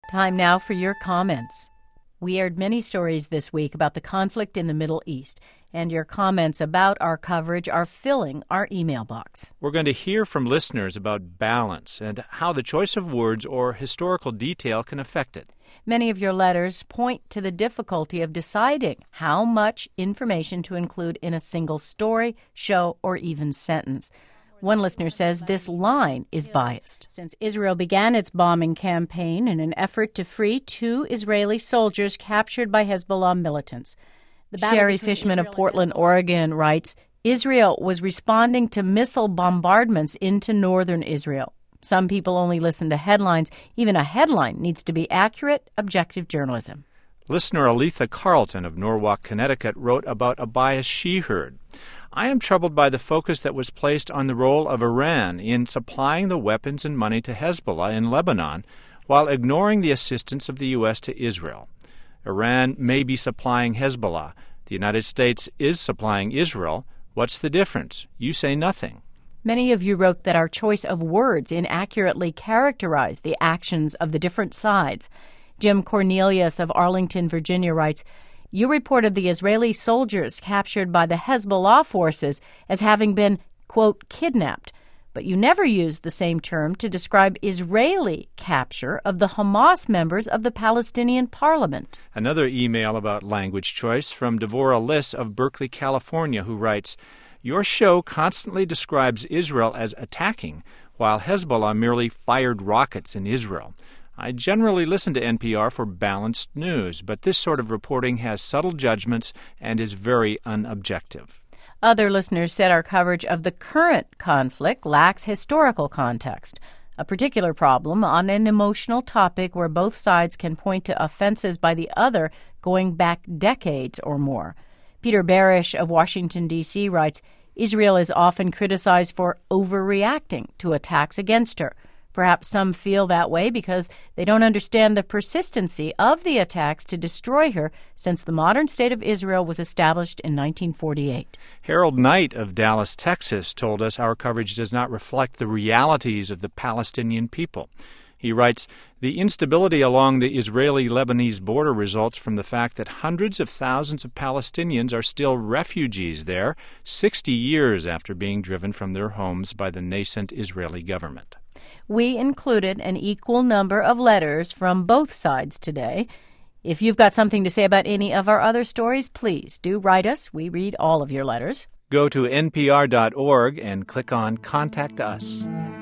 Time now for your comments. We aired many stories this week about the conflict in the Middle East, and your comments about our coverage are filling our email box. We're going to hear from listeners about balance and how the choice of words or historical detail can affect it. Many of your letters point to the difficulty of deciding how much information to include in a single story, show, or even sentence. One listener says this line is biased. Since Israel began its bombing campaign in an effort to free 2 Israeli soldiers captured by Hezbollah militants. Sherry Fishman of Portland, Oregon writes, Israel was responding to missile bombardments into northern Israel. Some people only listen to headlines. Even a headline needs to be accurate, objective journalism. Listener Aletha Carlton of Norwalk, Connecticut wrote about a bias she heard. I am troubled by the focus that was placed on the role of Iran in supplying the weapons and money to Hezbollah in Lebanon, while ignoring the assistance of the U.S. to Israel. Iran may be supplying Hezbollah. The United States is supplying Israel. What's the difference? You say nothing. Many of you wrote that our choice of words inaccurately characterized the actions of the different sides. Jim Cornelius of Arlington, Virginia writes, you reported the Israeli soldiers captured by the Hezbollah forces as having been, quote, kidnapped, but you never used the same term to describe Israeli capture of the Hamas members of the Palestinian parliament. Another email about language choice from Devorah Liss of Berkeley, California, who writes, your show constantly describes Israel as attacking, while Hezbollah merely fired rockets in Israel. I generally listen to NPR for balanced news, but this sort of reporting has subtle judgments and is very unobjective. Other listeners said our coverage of the current conflict lacks historical context, a particular problem on an emotional topic where both sides can point to offenses by the other going back decades or more. Peter Barish of Washington, D.C. writes, Israel is often criticized for overreacting to attacks against her. Perhaps some feel that way because they don't understand the persistency of the attacks to destroy her since the modern state of Israel was established in 1948. Harold Knight of Dallas, Texas, told us our coverage does not reflect the realities of the Palestinian people. He writes, the instability along the Israeli-Lebanese border results from the fact that hundreds of thousands of Palestinians are still refugees there, 60 years after being driven from their homes by the nascent Israeli government. We included an equal number of letters from both sides today. If you've got something to say about any of our other stories, please do write us. We read all of your letters. Go to npr.org and click on Contact Us.